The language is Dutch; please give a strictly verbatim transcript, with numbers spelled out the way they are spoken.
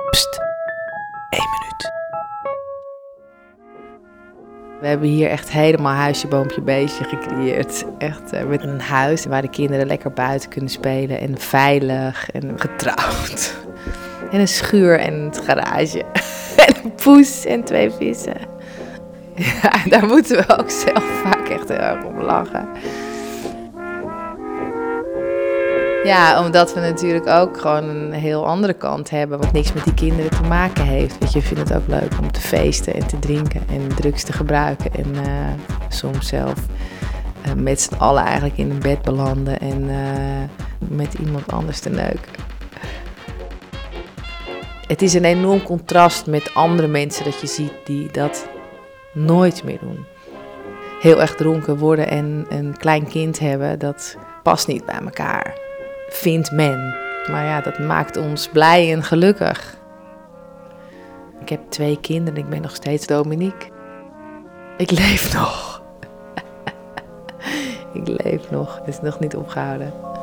Pst, één minuut. We hebben hier echt helemaal huisje, boompje, beestje gecreëerd. Echt uh, met een huis waar de kinderen lekker buiten kunnen spelen. En veilig en getrouwd. En een schuur en een garage. En een poes en twee vissen. Ja, daar moeten we ook zelf vaak echt heel erg om lachen. Ja, omdat we natuurlijk ook gewoon een heel andere kant hebben, wat niks met die kinderen te maken heeft. Weet je, je vindt het ook leuk om te feesten en te drinken en drugs te gebruiken. En uh, soms zelf uh, met z'n allen eigenlijk in een bed belanden en uh, met iemand anders te neuken. Het is een enorm contrast met andere mensen dat je ziet die dat nooit meer doen. Heel erg dronken worden en een klein kind hebben, dat past niet bij elkaar. Vindt men. Maar ja, dat maakt ons blij en gelukkig. Ik heb twee kinderen en ik ben nog steeds Dominique. Ik leef nog. Ik leef nog. Het is nog niet opgehouden.